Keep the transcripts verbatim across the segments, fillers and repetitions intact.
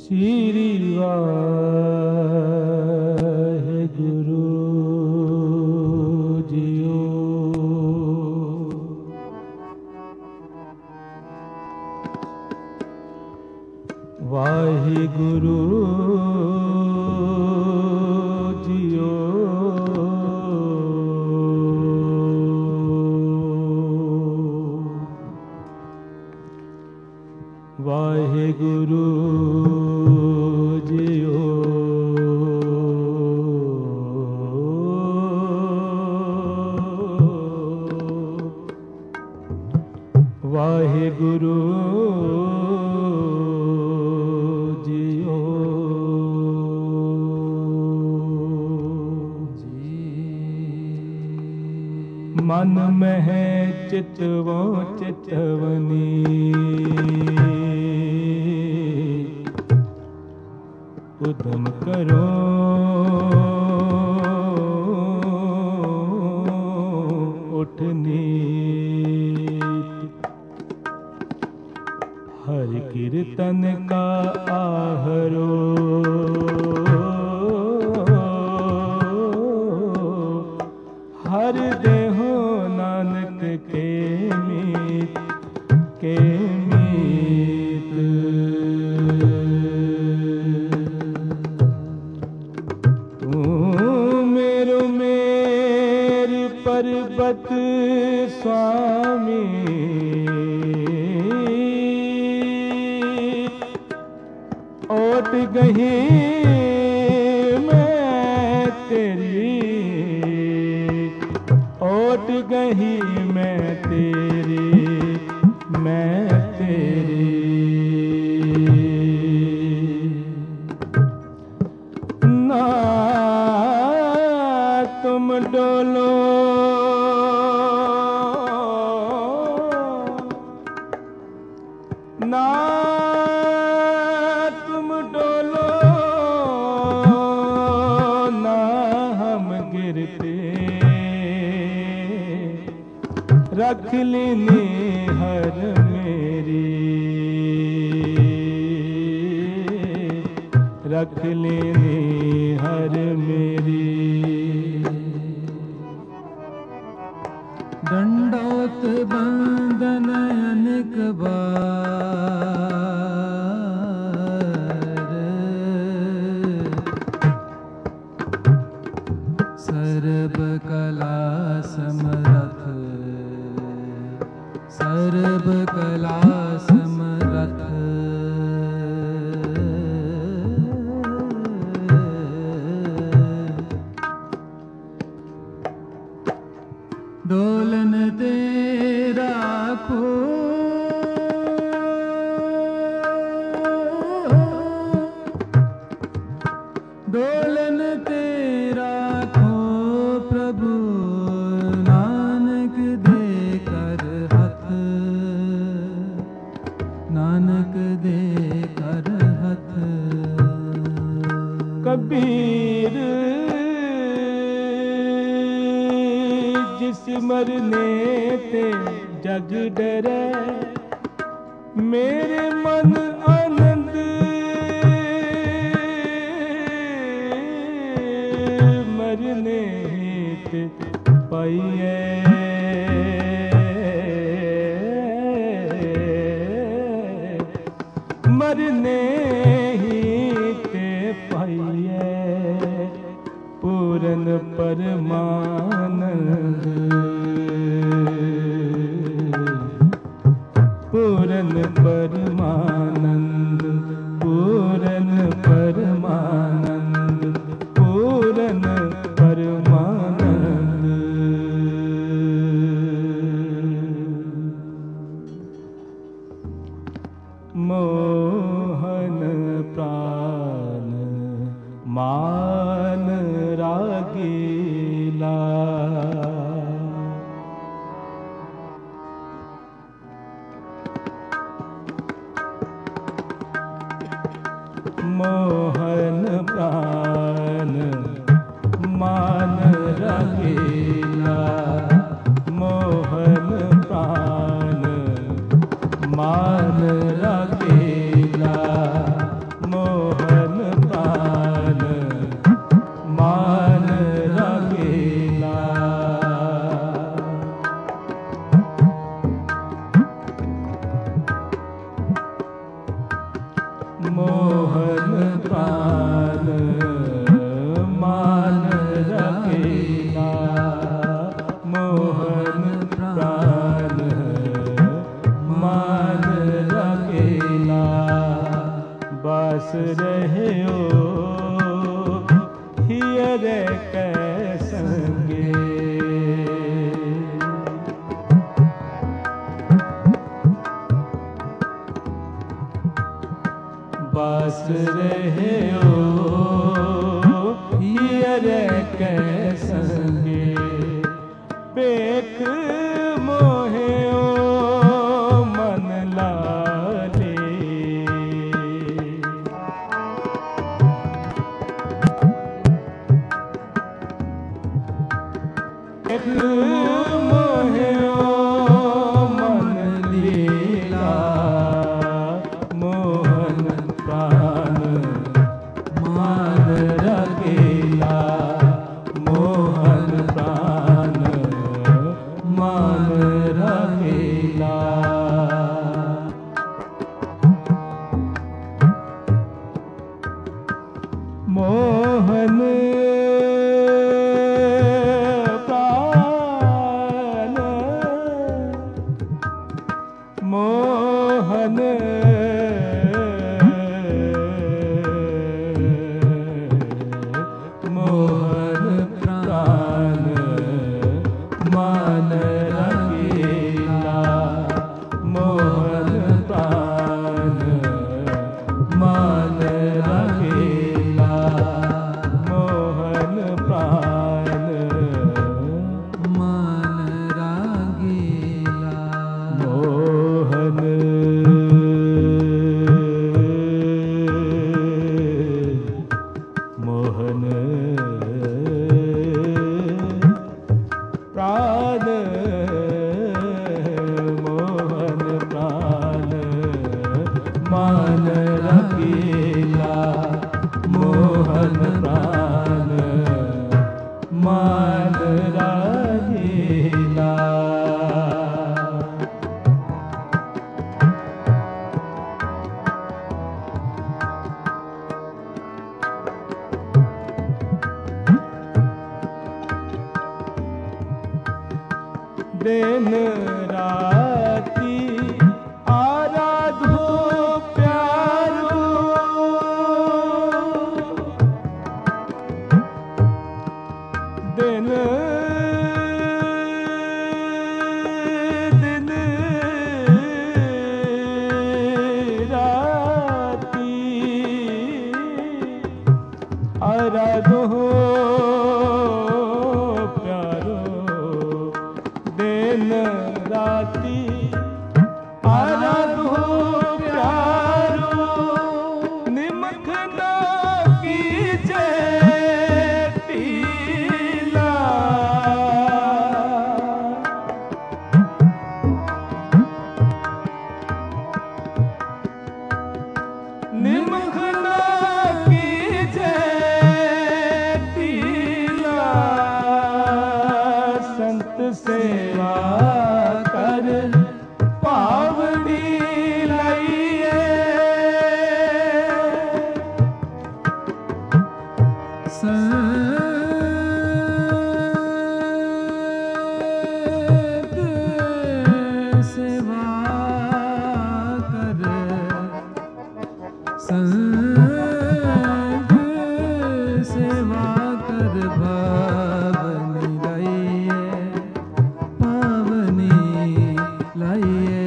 ਸ੍ਰੀ ਵਾਹਿਗੁਰੂ ਜੀਓ। ਵਾਹਿਗੁਰੂ ਜੀਓ। ਵਾਹਿਗੁਰੂ ਜੀਓ। ਵਾਹਿਗੁਰੂ ਜੀਓ ਜੀ। ਮਨ ਮਹਿ ਚਿਤਵੋ ਚਿਤਵਨੀ ਉਦਮ ਕਰੋ ਉਠ ਨੀਤ। हरि कीर्तन का आहरो हर देहो नानक के मीत के मीत। तू मेरो मेर पर्वत स्वामी ओट गही मैं तेरी ओट गही मैं तेरी मैं तेरी। ना तुम डोलो ना रख लेने हर मेरी रख लेने हर मेरी। दंडोत बंदन अनेक बार सर्व कला समरथ सर्व कला समरथ। डोलन तेरा खो डोलन तेरा खो प्रभु नानक दे कर हथ नानक दे कर हथ। कबीर जिस मरने ते जग डरे मेरे मन आनंद मरने ते पाइए। मरने ही ते पाइए पूरन परमानंद पूरन परमानंद पूरन परमानंद पूरन परमानंद। मोहन प्राण मान रागीला मोहन प्राण मान रागीला मोहन प्राण मान रागीला मोहन पियरे कै संगे। बास रहे ओ पियरे कै संगे। पेख मोहे ओ मन लाले। पेख मोहे ओ मन लीला। मोहन प्राण मान रखेला। मोहन प्राण मान रखेला। मोहन प्राण मोहन मोहन प्राण मान रखेला। मोहन प्राण मान रखेला। मोहन प्राण मान रागेला। मोहन मोहन प्राण मोहन प्राण मान रखेला। मोहन प्राण मान रखेला। दिन राती आराधो प्यारो। दिन दिन राती आराधो प्यारो। दिन राती आराधो प्यारो। निमख ना कीजे पीला। निमख ना कीजे पीला। संत सेवा कर पावनी लइए। संत सेवा कर। संत सेवा कर भावनी लाइए। पावनी लाइए।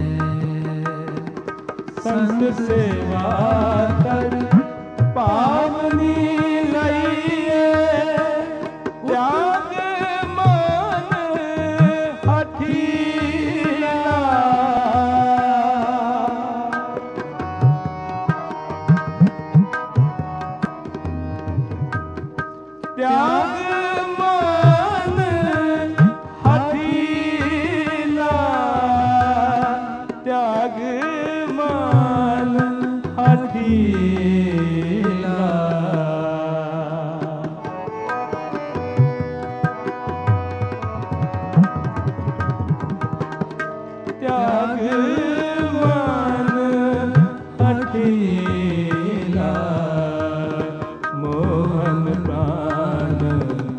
संत सेवा कर पावनी लइए। त्याग मान हठीला। त्याग मान हठीला। त्याग मान हठीला। त्याग मान हठीला। मोहन प्राण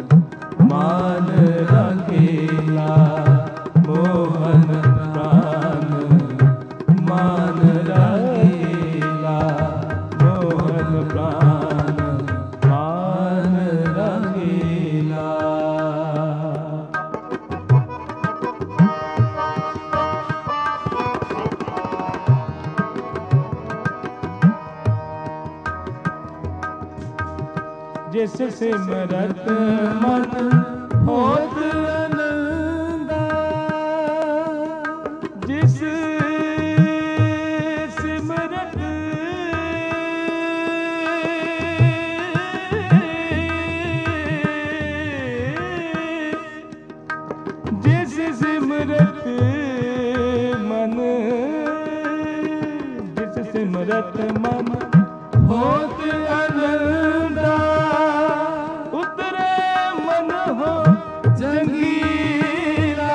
जिस सिमरत मन होत आनंदा, जिस सिमरत जिस सिमरत मन जिस सिमरत मन होत आनंदा, उतरे मन हो जंगीला।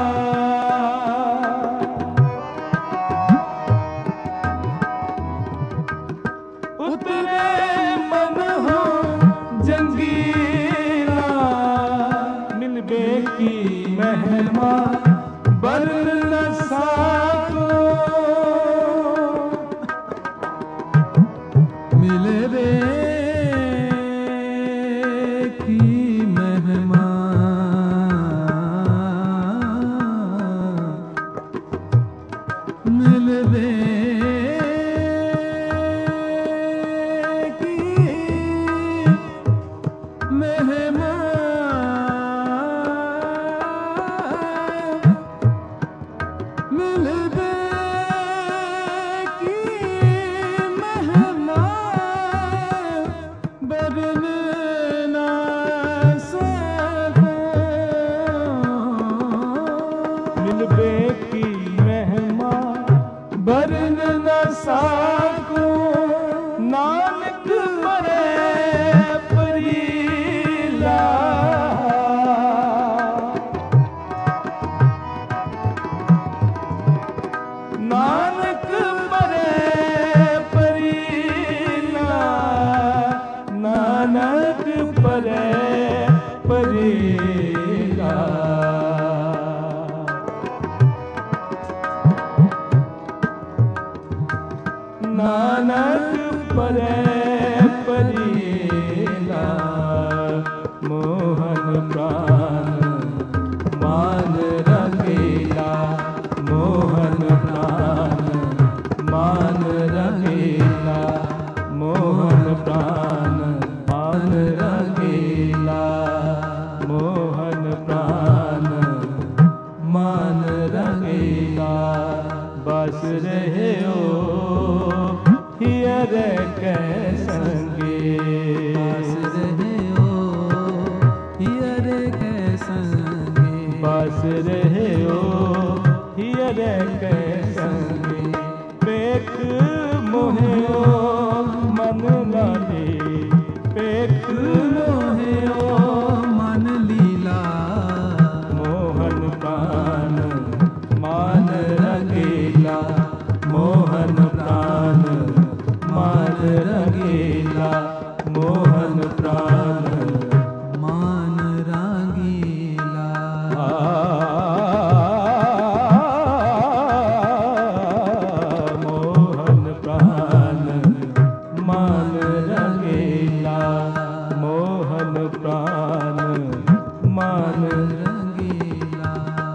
उतरे मन हो जंगीला, मिलबे की महिमा बरन न साको, मिलबे की महिमा मिलबे की महिमा मिलबे की महिमा बरन न सको। मिलबे की महिमा बरन न साको, नानक मरे परीला। नानक मरे परीला, नानक परे परीला। नानक परे परीला, मोहन प्राण मान रंगीला। मोहन प्राण मान रंगीला, मोहन प्राण मान रंगीला। मोहन प्राण मान रंगीला, बस रहे हो हियर के संगे। बस रहे हो हियर के संगे। बस रहे हो हियर के संगे। पेख मोहियो मन लाले, पेख मोहियो मन लीला। मोहन प्राण मान रंगीला। मोहन प्राण मान रंगीला। मोहन प्राण मान रंगीला। मोहन प्राण मान रंगीला। मोहन प्राण मान रंगीला।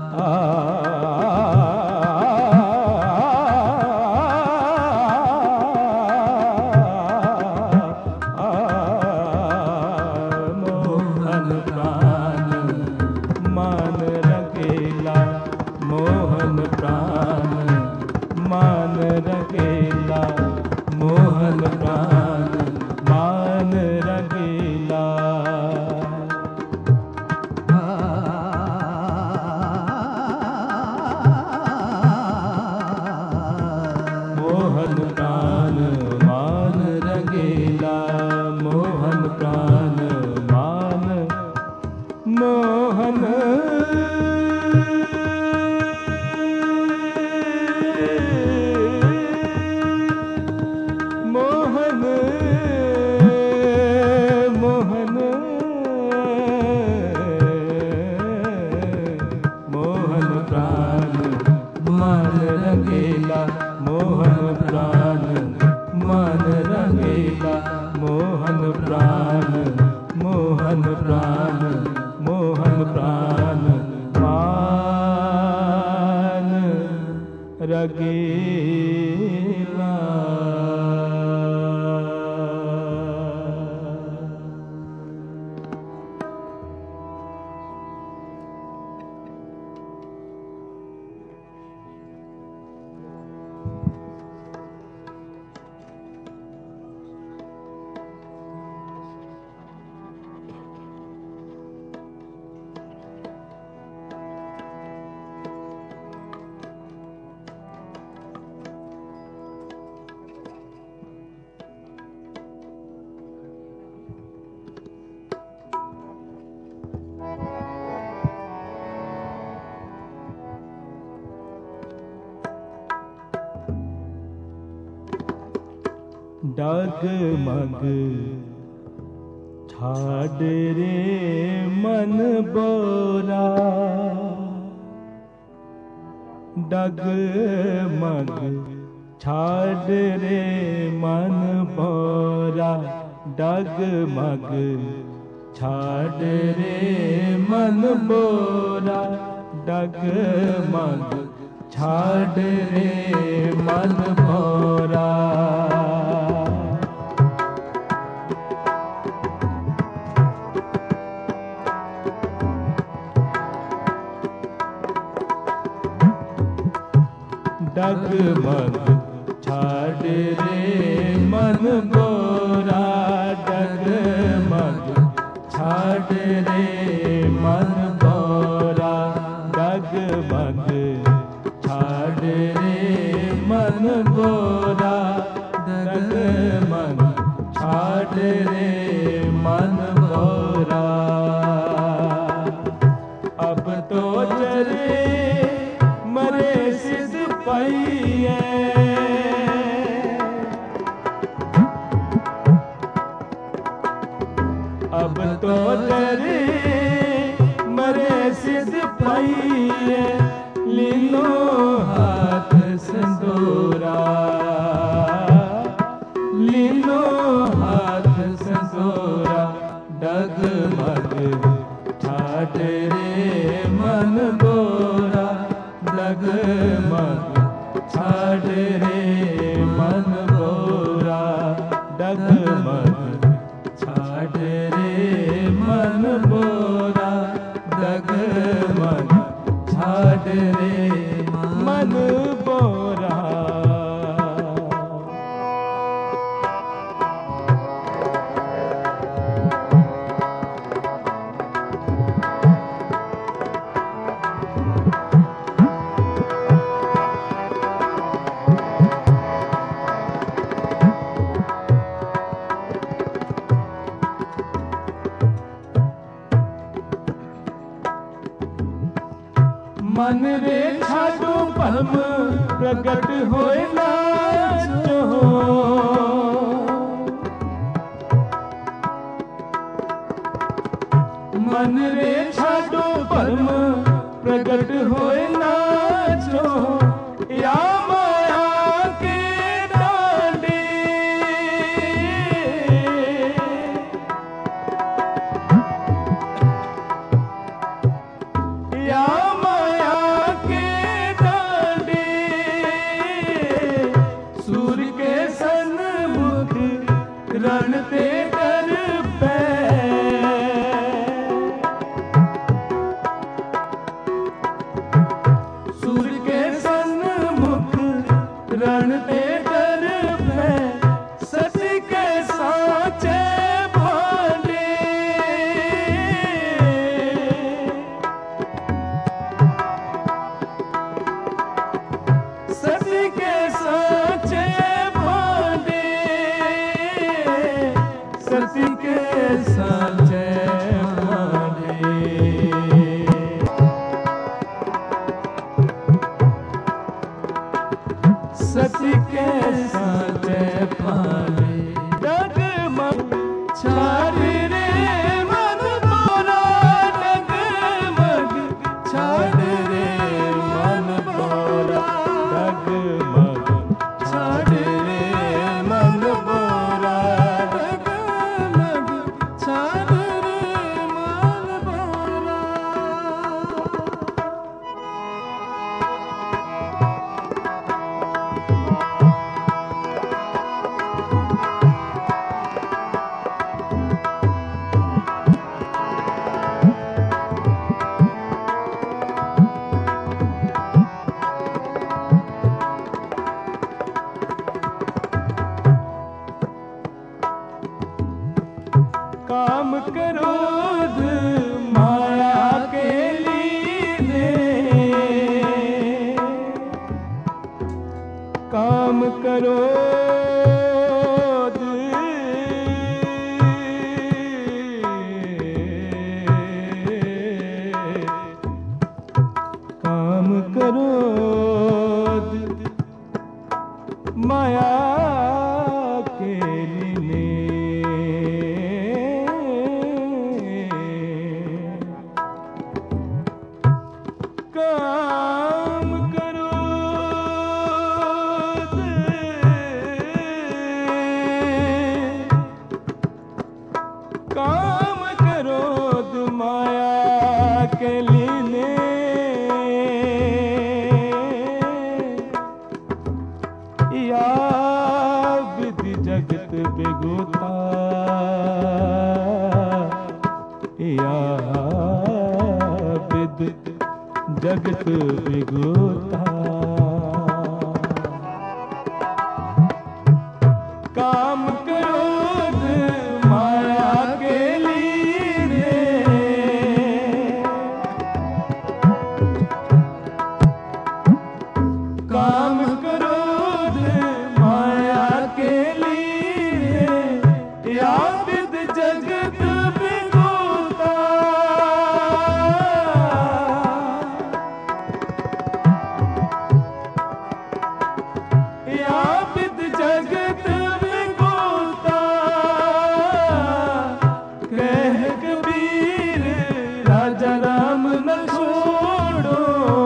मोहन प्राण मान रंगीला। मोहन प्राण मान रंगीला। मोहन प्राण मान रंगीला। मोहन प्राण मान रंगीला। मोहन प्राण मान मोहन मोहन मोहन मोहन प्राण मान रंगीला। मोहन प्राण मान रंगीला। मोहन प्राण मोहन प्राण मोहन प्राण मान रंगीला। डगमग छाड़ रे मन बोरा, डगमग छाड़ रे मन बोरा, डगमग छाड़ रे मन बोरा, डगमग छाड़ रे मन बोरा। डगमग छाड़ रे मन बोरा, डगमग छाड़ रे मन बोरा, डगमग छाड़ रे मन बोरा, डगमग छाड़ रे मन बोरा। अब तो चले मरे सिद्ध पाइए, अब तो तेरे मरे सिद्ध पाइए, लीनो हाथ संदूरा, लीनो हाथ संदूरा, डगमग छाड़ रे मन बोरा, डगमग छाड़ रे मन बोरा, डगमग छाड़ रे मन बोरा, डगमग छाड़ रे मन बोरा। मन रे छाडो परम प्रगट होए नाचो, मन रे छाडो परम प्रगट होए नाचो, या माया के डांडे, या रण ते कर पै, या विद जगत विगुता। काम क्रोध माया के लीने, काम क्रोध माया के लीने, या विद जगत विगुता। या विद जगत विगुता, कह कबीर राजा राम न छोड़ो।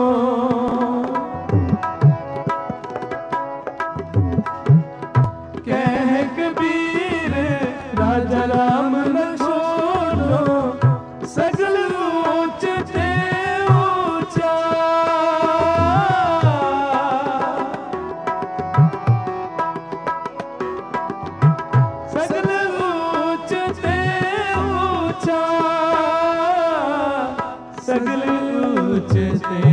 कह कबीर राजा राम न छोड़ो, सगल ऊंच ते ऊंचा। सगल ऊंच ते ऊंचा, सगल ऊंच ते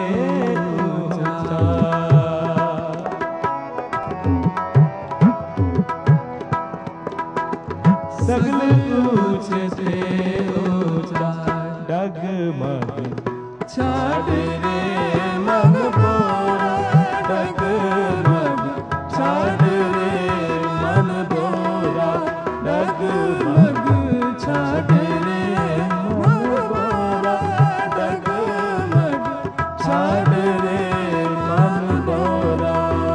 ऊंचा। सगल ऊंच ते ऊंचा, डगमग छाड़ रे मन बोरा। डगमग छाड़ रे मन बोरा। डगमग छाड़ रे मन बोरा। डगमग छाड़ रे मन बोरा।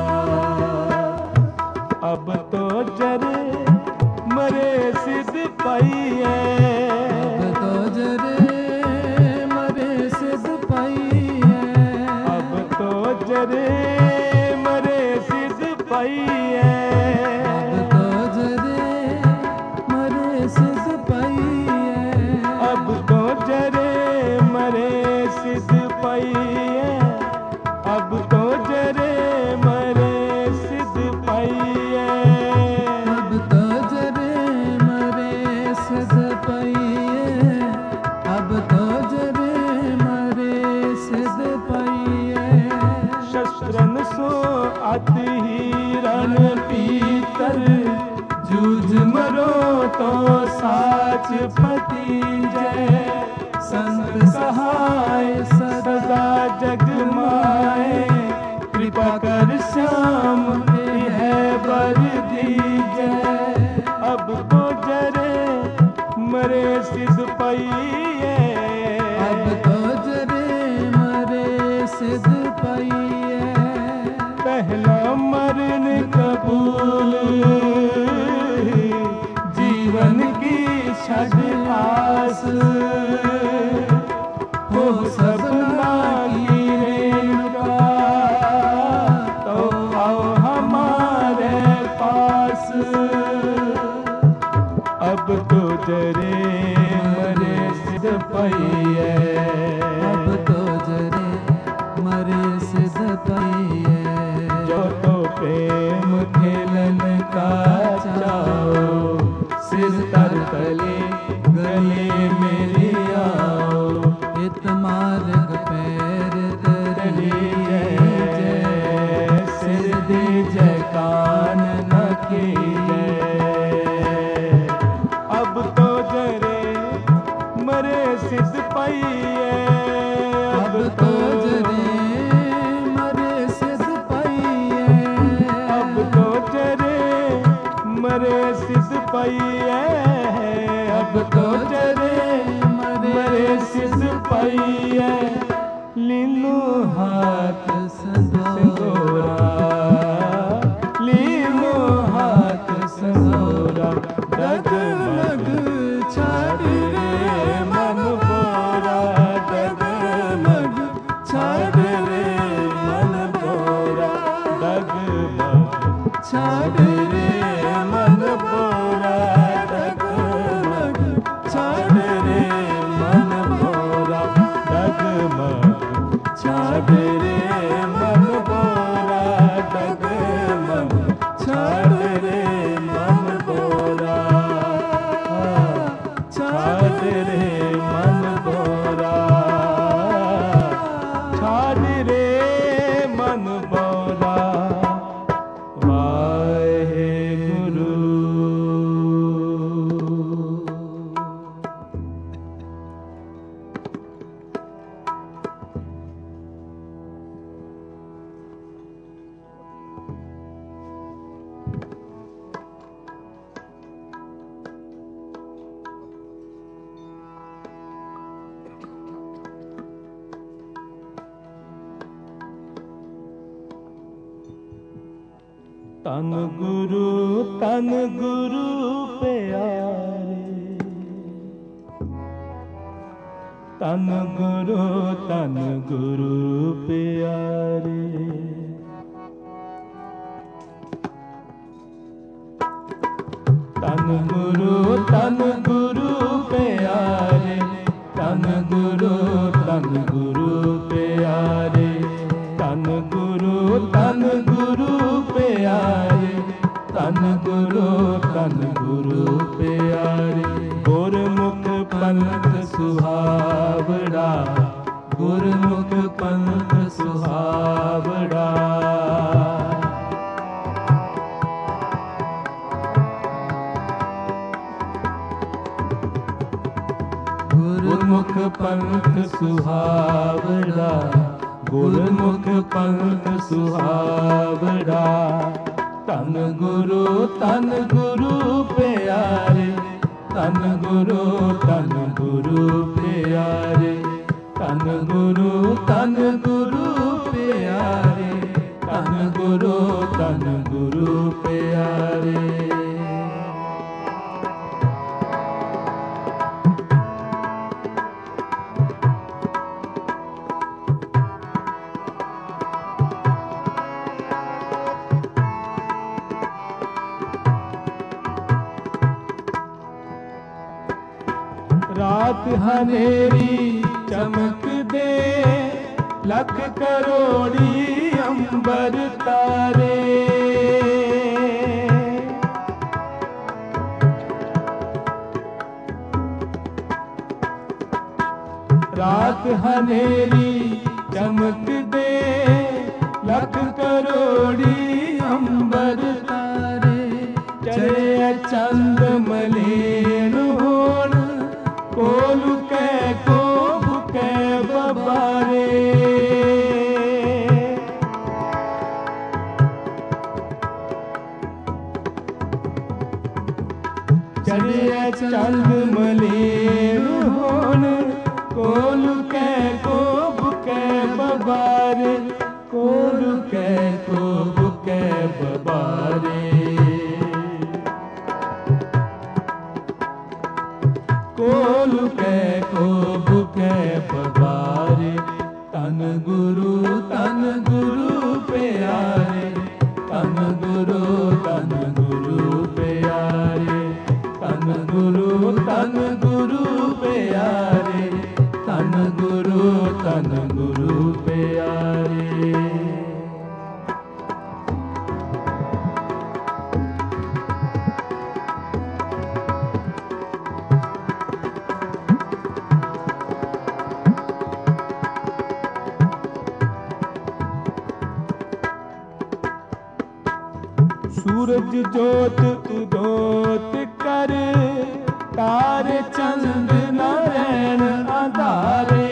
अब तो जरे मरे सिद्ध पाइए। अब तो जरे मरे सिद्ध पाइए। अब तो जरे मरे सिद्ध पाइए। अब तो जरे मरे सिद्ध पाइए। अब तो जरे मरे सिद्ध पाइए। अब तो जरे मरे सिद्ध पाइए। अब तो जरे मरे सिद्ध पाइए। अब तो जरे मरे सिद्ध पाइए। शस्त्रन सो अति रण पीतर, जूझ मरो तो साच पति जय। संत सहाय सदा जग माए, कृपा कर श्याम है बर दीजय। अब तो जरे मरे सिद्ध पाइए। अब तो जरे मरे सिद्ध पाइए। पहला मरण कबूल, जीवन की छठ आस। हो सपना की रेणुका, तो आओ हमारे पास। अब तो जरे मरे सिद्ध पाइए। अब तो जरे मरे सिद्ध पाइए। जो तो प्रेम खेलन का चाओ, सिर तर तले गले मेरे आओ। इत मार्ग पैर तली जय। सिर दीजय कान न कीजय। अब तो जरे मरे सिद्ध पाइए। अब तो जरे मरे सिद्ध पाइए। अब तो जरे मरे सिद्ध पाइए। अब तो जरे मरे सिद्ध पाइए। लीनो हाथ संदोरा, लीनो हाथ संदोरा। डगमग छाड़ रे मन बोरा। डगमग छाड़ रे मन बोरा। डगमग छाड़ रे मन बोरा। डगमग छाड़ रे मन बोरा। डगमग छाड़ रे मन रे मन बोरा, छाड़ रे मन बोरा। वाहेगुरु। तन गुरु तन गुरु प्यारे, तन गुरु तन गुरु प्यारे। तन गुरु तन गुरु प्यारे, तन गुरु तन गुरु प्यारे। तन गुरु तन गुरु प्यारे, तन गुरु तन गुरु प्यारे। गुरमुख पंथ सुहावड़ा, गुरमुख पंथ सुहावड़ा। गुरमुख पंथ सुहावड़ा, गुरमुख पंथ सुहावड़ा। तन गुरु तन गुरु प्यारे, तन गुरु तन गुरु प्यारे। तन गुरु तन गुरु प्यारे, तन गुरु तन गुरु प्यारे। रात हनेरी चमक दे, लख करोड़ी अंबर तारे। रात हनेरी चमक दे, लख करोड़ी अंबर तारे। चढ़े चंद मलेन होण, कोलु कै को बुकै बबारे। चढ़े चंद मलेन होण, कोलु कै को बुकै बबारे। कोलु कै को बुकै बबारे। कोलु कै को बुकै बबारे। तन गुरु तन गुरु प्यारे, तन गुरु तन गुरु प्यारे। तन गुरु तन गुरु प्यारे, तन गुरु तन गुरु प्यारे। सूरज जोत उदोत कर, तारे चंद नारायण आधारे।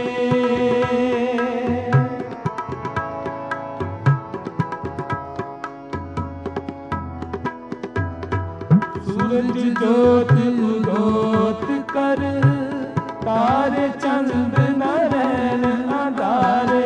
सूरज जोत उदोत कर, तारे चंद नारायण आधारे।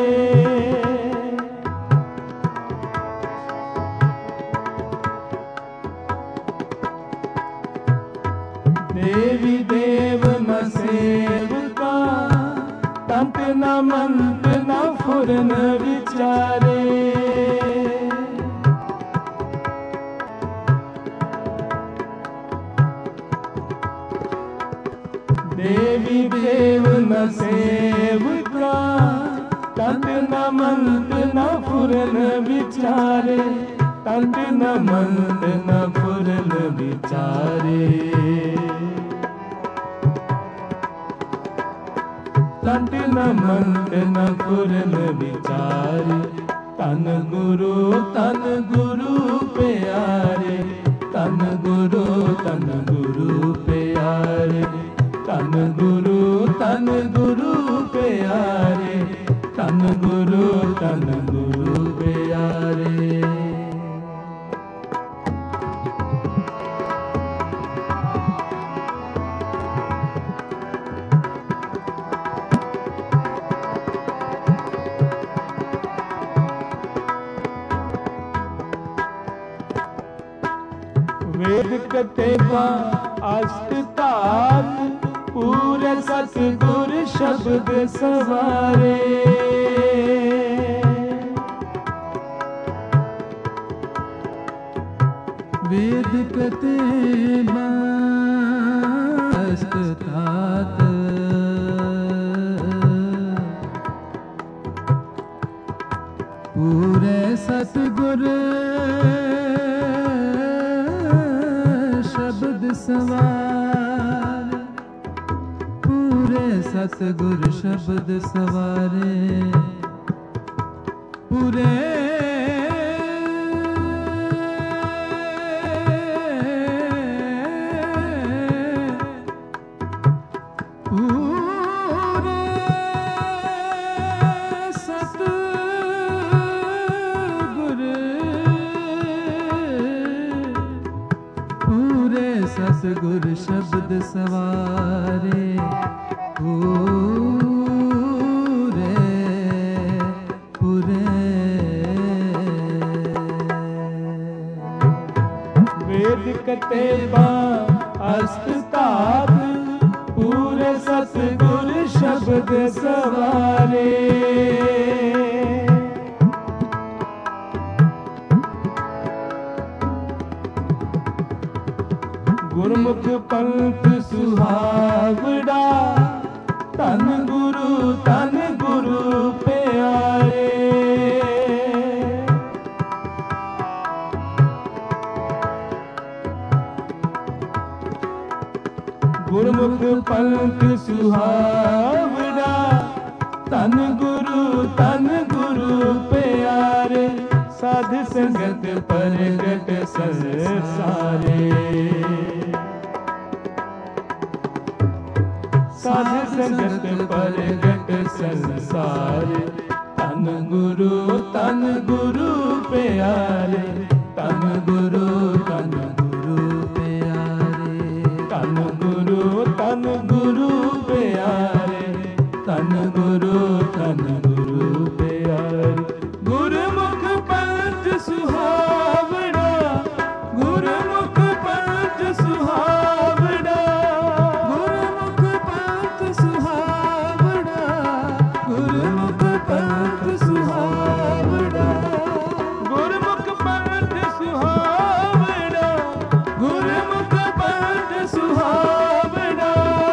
देवी देव न सेवका, तंत न मंत न फुरन विचारे। देवी देव न सेवका, तंत न मंत न फुरन विचारे। तंत न मंत न फुरन विचारे। लट न मंत न कुरन विचारे, तन गुरु तन गुरु प्यारे, तन गुरु तन गुरु प्यारे, तन गुरु तन गुरु प्यारे, तन गुरु तन गुरु प्यारे। वेद कतेबा अष्टताल, पूरे सतगुर शब्द सवारे। वेद कतेबा अष्टतात, पूरे सतगुर शब्द सवार, पूरे सतगुर शब्द सवारे, पूरे पूरे सतगुर, पूरे सतगुर शब्द सवारे, पूरे पूरे। वेद कतेबा अष्टतात, पूरे सतगुर शब्द सवारे। गुरमुख पंथ सुहावड़ा, तन गुरु तन गुरु प्यारे। गुरमुख पंथ सुहावड़ा, तन गुरु तन गुरु प्यारे। साध संगत परगट संसारे, साध संगत परगट संसारे। तन गुरु तन गुरु प्यारे, तन गुरु तन गुरु प्यारे, तन गुरु तन गुरु प्यारे, तन गुरु तन गुरु प्यारे। गुरमुख पंथ सुहावड़ा, गुरमुख पंथ सुहावड़ा, गुरमुख पंथ सुहावड़ा, गुरमुख पंथ सुहावड़ा, गुरमुख पंथ सुहावड़ा, गुरमुख पंथ सुहावड़ा,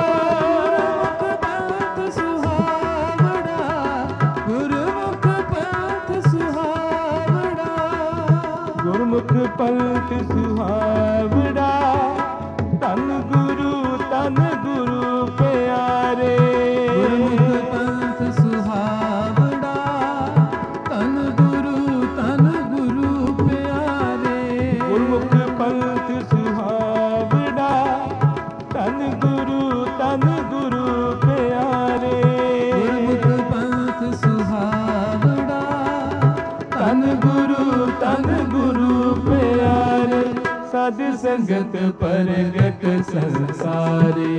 गुरमुख पंथ सुहावड़ा, गुरमुख पंथ गुरमुख पंथ सुहावड़ा, सुहावड़ा। तन गुरु तन गुरु प्यारे। गुरमुख पंथ सुहावड़ा, तन गुरु तन गुरु प्यारे। गुरमुख पंथ सुहावड़ा, तन गुरु तन गुरु प्यारे। गुरमुख पंथ सुहावड़ा, तन गुरु तन गुरु प्यारे। साध संगत परगट संसारे,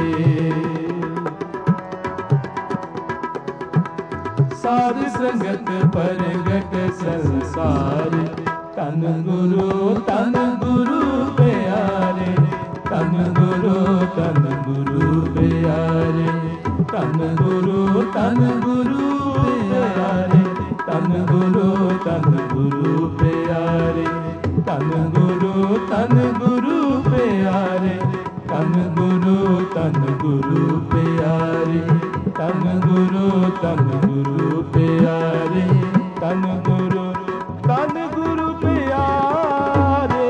साध संगत परगट संसारे। तन गुरु तन गुरु प्यारे, तन गुरु तन गुरु प्यारे, तन गुरु तन गुरु प्यारे, तन गुरु तन गुरु प्यारे, तन गुरु तन गुरु प्यारे, तन गुरु तन गुरु प्यारे, तन गुरु तन गुरु प्यारे, तन गुरु तन गुरु प्यारे।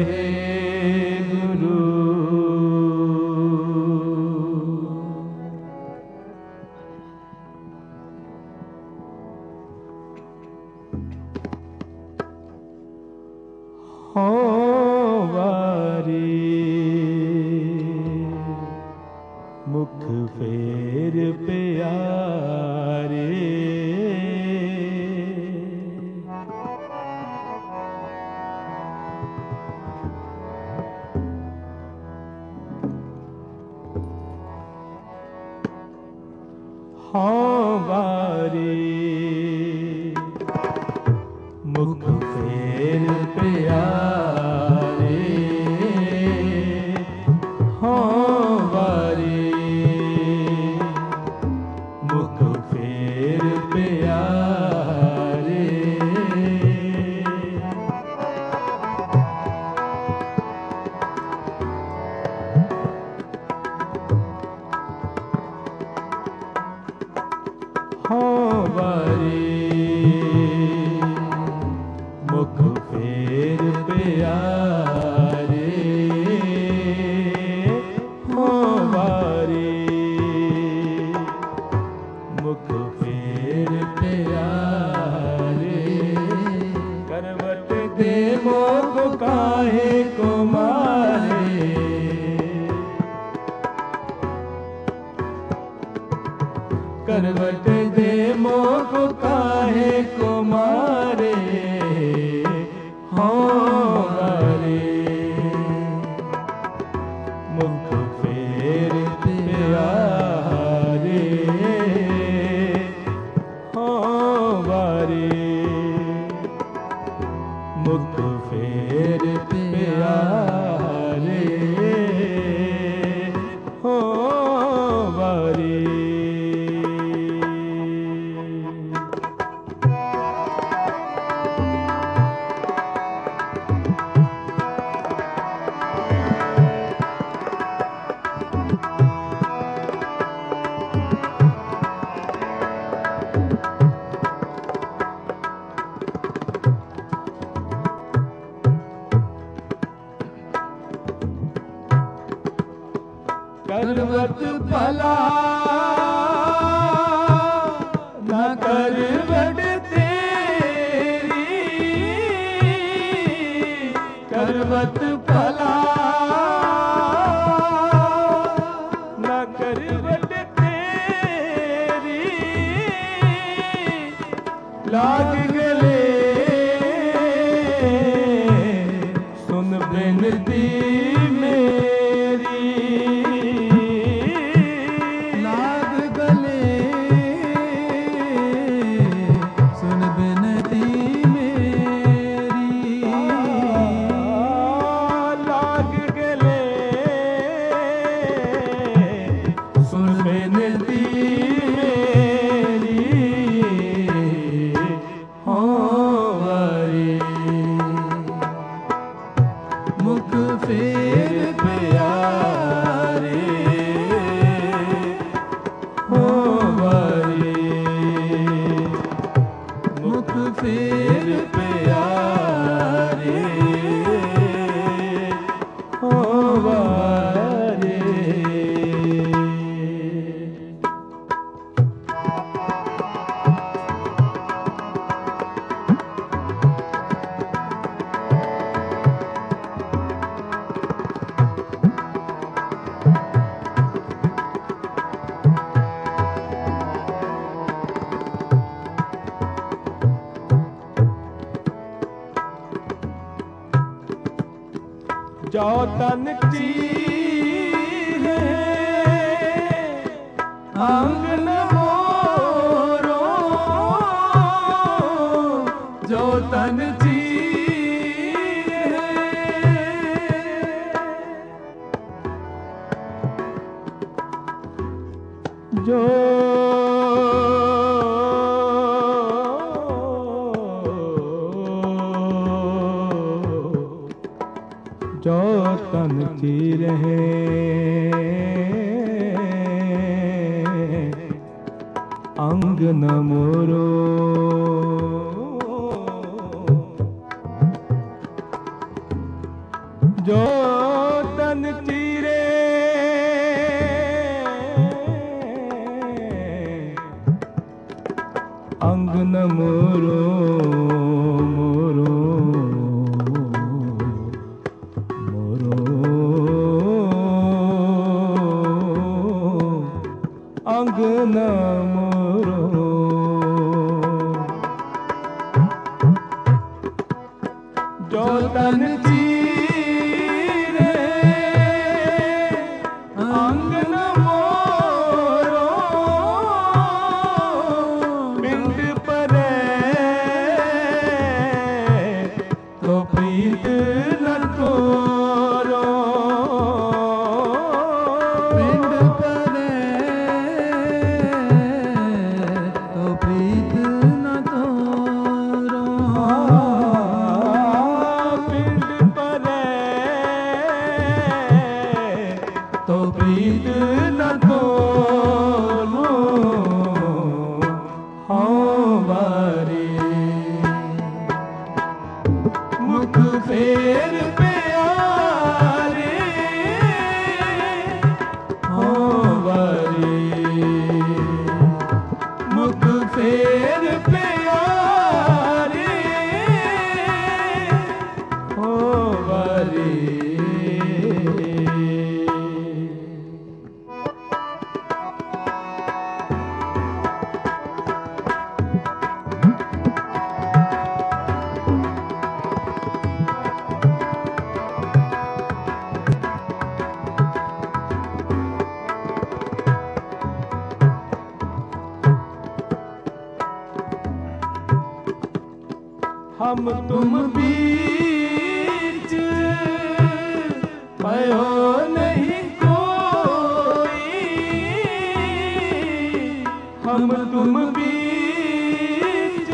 वाहे गुरु। मुख फेर प्यारे। हाँ वारे मुख फेर प्यारे। हाँ वारे मुख फेर प्यारे। हाँ वारे मुख फेर प्यारे। हाँ वारे मुख फेर प्यारे। करवट दे मोह काहे को मारे। करवट दे मोह काहे को मारे। हाँ वारे मुख फेर प्यारे। हाँ वारे मुख फेर प्यारे। हाँ वारे करवत भला न करवट तेरी। करवत भला न करवट तेरी। लाग गले सुन बिनती मेरी। लाग गले सुन बिनती मेरी। लाग गले सुन बिनती मेरी। हाँ वारे मुख फेर प्यारे। हाँ वारे मुख फेर प्यारे। हाँ वारे जो तन चीरे अंग न मोरो। जो तन चीरे जो जो तन चीरे अंग न मोरो। जो तन चीरे अंग न मोरो। मोरो मोरो अंगना मोरो जो तन चीरे अंगना मोरो पिंड परे तो प्रीत न तोरो पिंड परे तो प्रीत न तोरो पिंड परे तो प्रीत न तोरो हाँ बारी मुख फेर प्यारे हाँ बारी मुख फेर प्यारे हाँ बारी हम तुम बीच भयो नहीं कोई हम तुम बीच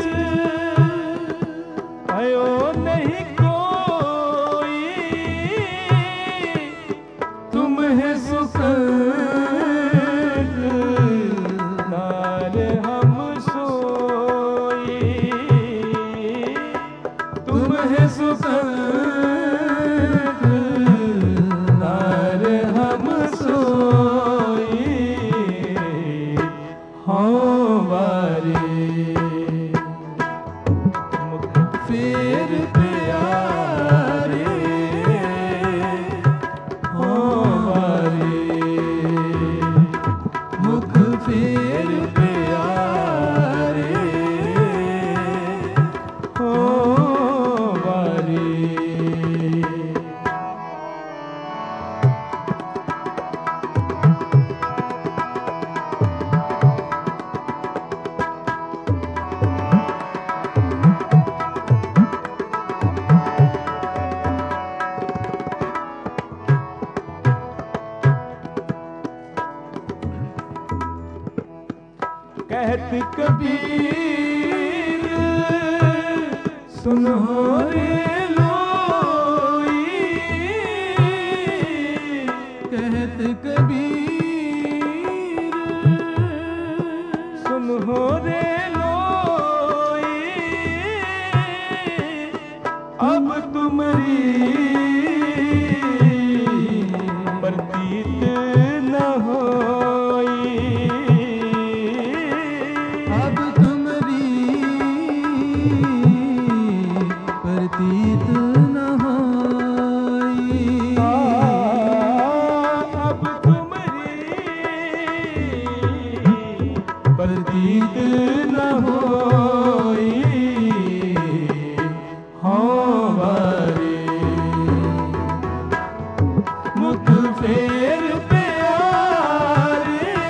भयो नहीं कोई तुम है सुख नार हम सोई तुम है सुख नार हम सोई हाँ बारी मुख फेर प्यारे हाँ बारी मुख फेर प्यारे हाँ बारी कहत कबीर सुनो रे लोई कहत कबीर सुनो रे लोई अब तुम्हारी प्रतीत न होई अब तुमरी प्रतीत न होई अब तुम्हारी प्रतीत न होई हाँ बारी मुख फेर प्यारे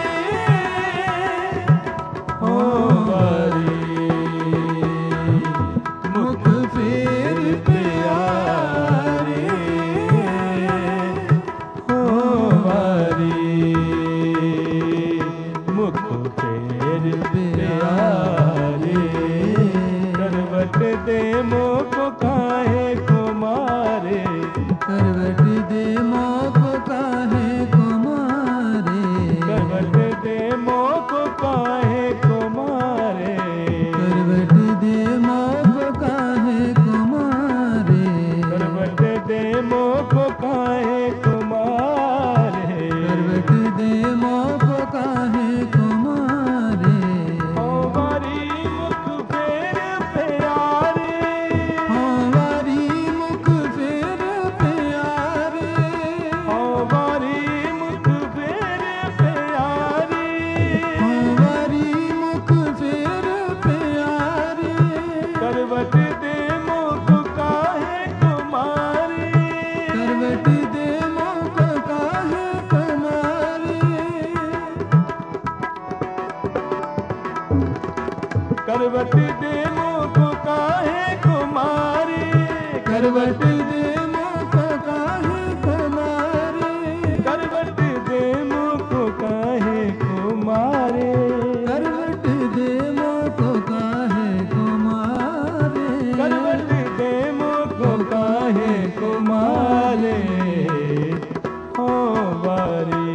हाँ बारी मुख फेर प्यारे हाँ बारी मुख फेर प्यारे करवट दे मोह काहे को मारे करवट दे मोह काहे को मारे करवट दे मोह काहे को मारे करवट दे मोह काहे को मारे करवट दे मोह काहे को मारे करवट दे मोह काहे को मारे करवट दे मुख काहे कुमारी, करवट दे मुख काहे कुमारी, करवट दे मुख काहे कुमारी, करवट दे मुख काहे कुमारी, करवट दे मुख काहे कुमारे हो बारी,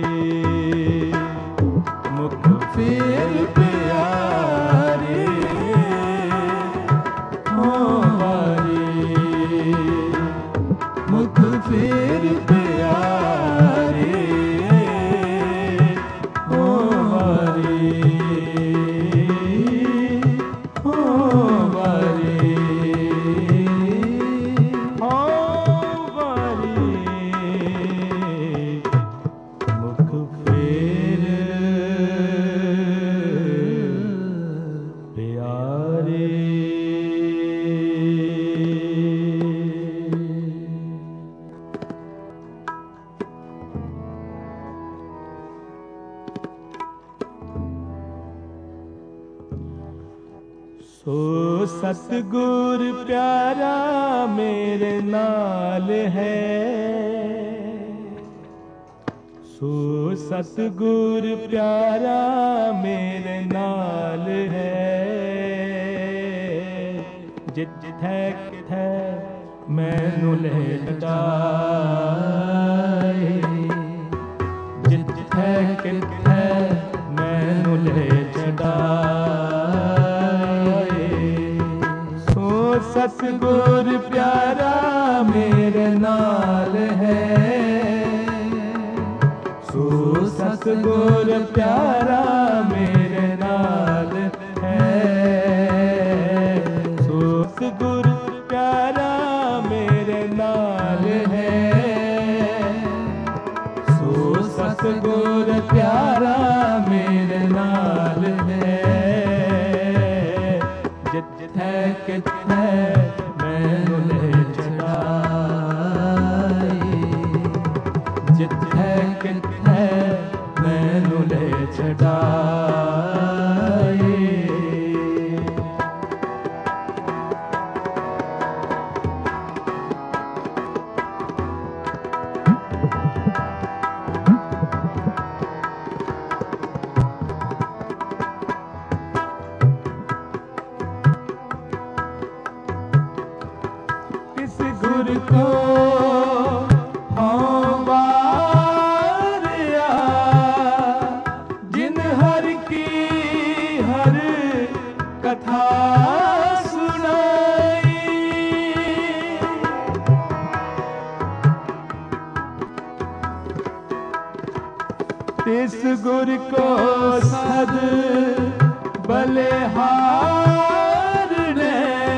मुख फेर प्यारी हो बारी, मुख फेर प्यारी हो बारी, हो बारी, हो बारी, मुख फेर प्यारे। सो सतगुर प्यारा मेरे नाल है, सो सतगुर प्यारा मेरे नाल है, जिथे किथे मैनू ले जाए, जिथे किथे मैनू ले जाए, सो सतगुर प्यारा मेरे नाल है, सो सतगुर प्यारा मेरे नाल है, सो सतगुर प्यारा मेरे नाल है, सो सतगुर प्यारा मेरे नाल है, जिथे किथे मैनू ले छड़ाए, जिथे किथे मैनू ले छड़ाए। किस गुर को हाँ वारिया, जिन हर की हर कथा सुनाई, तिस गुर को सद बलिहार ने,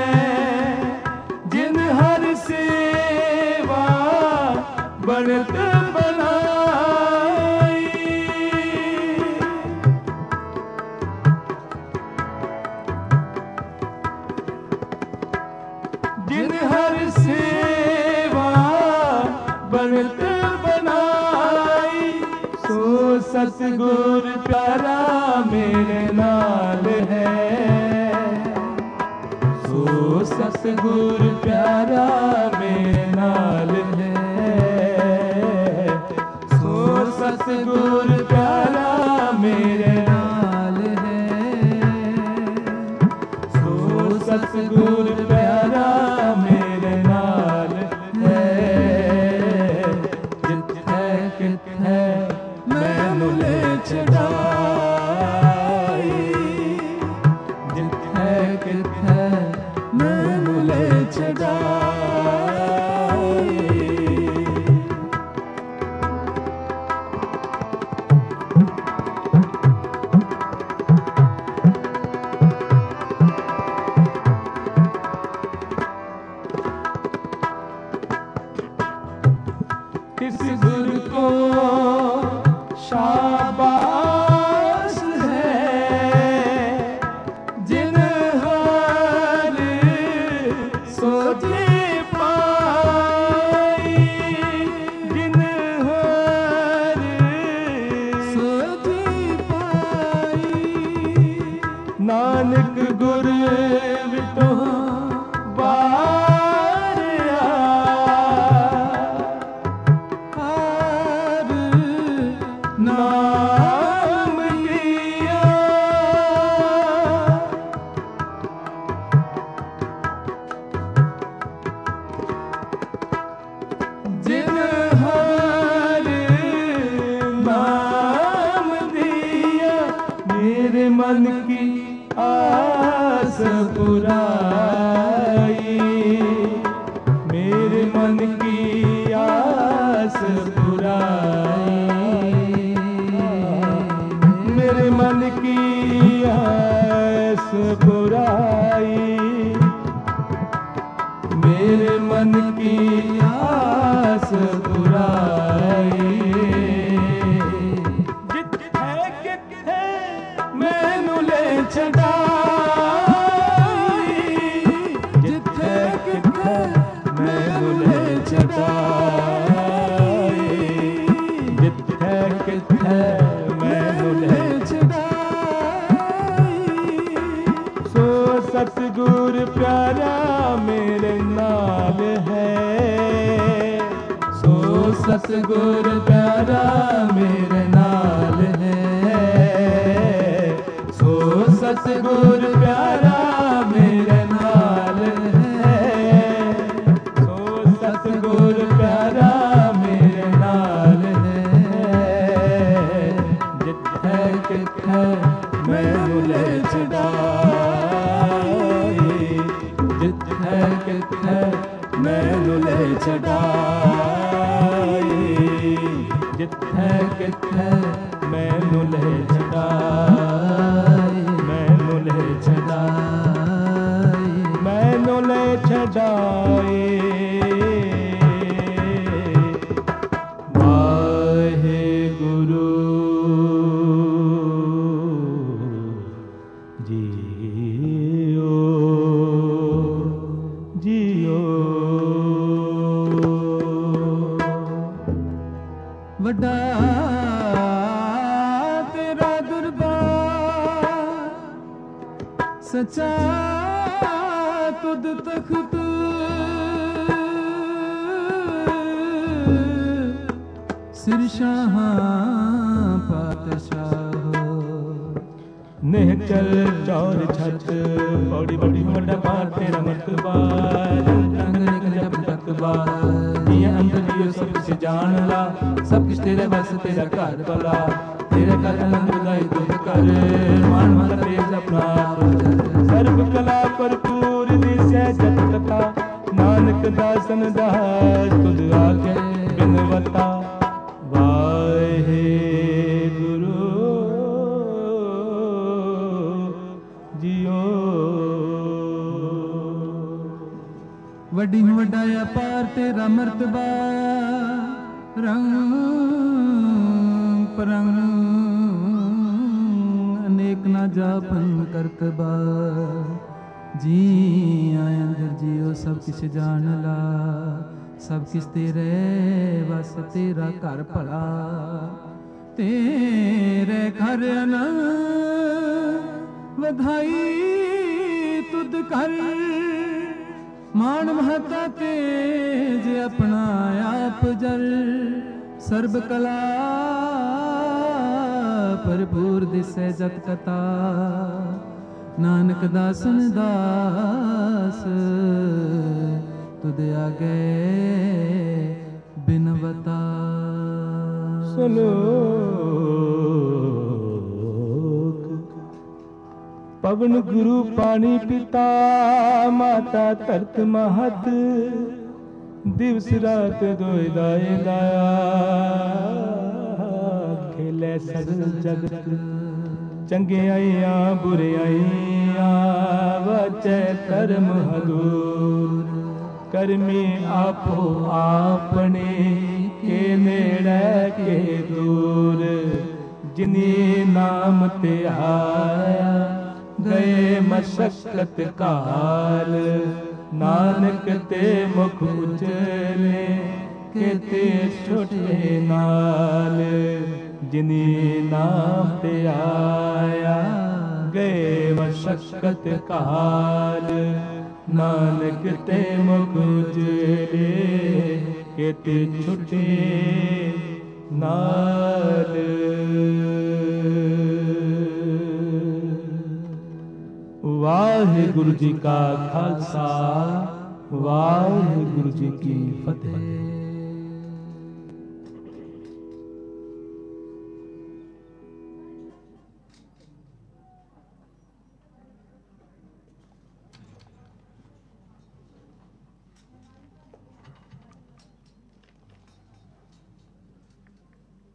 जिन हर सेवा बनत बनाई, जिन हर सेवा बनत बनाई, सो सतगुर प्यारा मेरे नाल है, सो सतगुर प्यारा मेरे नाल है, सो सतगुर प्यारा मेरे नाल है, सो सतगुर प्यारा मेरे नाल है, जिथे किथे मैनू ले छड़ाए, जिथे किथे मैनू ले छड़ाए। किस गुर को शाबाश है, जिन हर सोचे पाई, जिन हर सोचे पाई, नानक ਗੁਰ ਵਿਟੋ ਬਾਰਿਆ ਹਰ ਨਾਮ ਲਿਆ ਜਿਨ ਹਰ ਨਾਮ ਦਿਆ ਮੇਰੇ ਮਨ ਕੀ ਆਸ ਪੁਰਾਈ ਮੇਰੇ ਮਨ ਕੀ ਆਸ ਪੁਰਾਈ ਮੇਰੇ ਮਨ ਕੀ ਆਸ ਪੁਰਾਈ ਮੇਰੇ ਮਨ ਕੀ ਆਸ ਪੁਰਾਈ ਜਿੱਥੇ ਕਿੱਥੇ ਮੈਨੂੰ ਲੈ ਛਡਾਈ ਜਿੱਥੇ ਕਿੱਥੇ ਮੈਨੂੰ ਲੈ ਛਡਾਈ ਜਿੱਥੇ ਕਿੱਥੇ ਮੈਨੂੰ ਲੈ ਸੋ ਸਤਿਗੁਰ ਪਿਆਰਾ ਮੇਰੇ ਨਾਲ ਹੈ ਸੋ ਸਤਿਗੁਰ ਪਿਆਰਾ ਮੇਰੇ ਨਾਲ ਹੈ ਸੋ ਸਤਿਗੁਰ ਪਿਆਰਾ ਮੇਰੇ ਨਾਲ ਹੈ ਸੋ ਸਤਿਗੁਰ ਪਿਆਰਾ ਮੇਰੇ ਨਾਲ ਹੈ ਜਿੱਥੇ ਕਿੱਥੇ ਮੈਨੂੰ ਲੈ ਛਡਾਈ ਜਿੱਥੇ ਕਿੱਥੇ ਮੈਨੂੰ ਲੈ ਛਡਾਈ ਜਿੱਥੇ ਕਿੱਥੇ ਮੈਨੂੰ ਲੈ ਛਡਾਈ ਮੈਨੂੰ ਲੈ ਛਡਾਈ ਮੈਨੂੰ ਲੈ ਛਡਾਈ ਵਾਹਿਗੁਰੂ ਜੀਓ ਜੀਓ ਵੱਡਾ ਤੇਰਾ ਦਰਬਾਰ ਸੱਚਾ ਤੁਧ ਤਖਤ ਸਿਰ ਸ਼ਾਹਾਂ ਪਾਤਸ਼ਾਹ ਨਿਹਚਲ ਚੌਰ ਛੱਤ ਬੜੀ ਬੜੀ ਵੱਡਾ ਪਾਰ ਤੇਰਾ ਮਰਤਬਾ ਰੰਗ ਨਿਕ ਜਪ ਤਕਬਾ ਜੀਆਂ ਅੰਦਰ ਜੀਓ ਸਭ ਕੁਛ ਜਾਣ ਲਾ ਸਭ ਕੁਛ ਤੇਰੇ ਬਸ ਤੇਰਾ ਘਰ ਭਲਾ ਤੇਰੇ ਕਰ ਅਨੰਦ ਉਦਾਈ ਤੁਧ ਕਰ ਮਾਨ ਮਨ ਤੇਜ ਆਪਣਾ ਸਰਬ ਕਲਾ ਭਰਪੂਰ ਦਿਸੈ ਜਤ ਕਥਾ ਨਾਨਕ ਦਾਸਨ ਦਾਸ ਤੁਧ ਆਗੇ ਬਿਨਵਤਾ ਵਾਹਿਗੁਰੂ ਜੀਓ ਵੱਡੀ ਵੱਡਾ ਅਪਾਰ ਤੇਰਾ ਮਰਤਬਾ ਰੰਗ ਪਰੰਗ ਅਨੇਕ ਨਾ ਜਾਪਨ ਕਰਤਬਾ ਜੀ ਆਇ ਅੰਦਰ ਜੀਓ ਸਭ ਕਿਛ ਜਾਣ ਲਾ ਸਭ ਕਿਛ ਤੇਰੇ ਵਸ ਤੇਰਾ ਘਰ ਭਲਾ ਤੇਰੇ ਘਰ ਅਨੰਦ ਵਧਾਈ ਤੁਧ ਕਰ ਮਾਨ ਮਹਤਾ ਤੇਜ ਆਪਣਾ ਆਪ ਜਲ ਸਰਬ ਕਲਾ ਭਰਪੂਰ ਦਿਸੈ ਜਤ ਕਥਾ ਨਾਨਕ ਦਾਸਨ ਦਾਸ ਤੁਧ ਆਗੇ ਬਿਨਵਤਾ ਸਲੋਕ ਪਵਨ ਗੁਰੂ ਪਾਣੀ ਪਿਤਾ ਮਾਤਾ ਧਰਤ ਮਹਤ ਦਿਵਸ ਰਾਤ ਦੋਇ ਦਾਏ ਲਾਇਆ ਖੇਲੇ ਸਗਲ ਜਗਤ ਚੰਗਿਆਈਆਂ ਬੁਰਿਆਈਆਂ ਵਚੈ ਕਰਮ ਹਦੂਰ ਕਰਮੀ ਆਪੋ ਆਪਣੇ ਕੇ ਨੇੜੇ ਕੇ ਦੂਰ ਜਿਨੀ ਨਾਮ ਤੇ ਆਇਆ ਗਏ ਮਸ਼ਕਤ ਕਾਲ ਨਾਨਕ ਤੇ ਮੁਖ ਉਜਲੇ ਕਿਤੇ ਛੁਟੇ ਨਾਲ ਜਿਨੀ ਨਾਮ ਤੇ ਆਇਆ ਗਏ ਮਸ਼ਕਤ ਕਾਲ, ਨਾਨਕ ਤੇ ਮੁਖ ਉਜਲੇ, ਕਿਤੇ ਛੁਟੇ ਨਾਲ। ਵਾਹਿਗੁਰੂ ਜੀ ਕਾ ਖਾਲਸਾ, ਵਾਹਿਗੁਰੂ ਜੀ ਕੀ ਫਤਿਹ।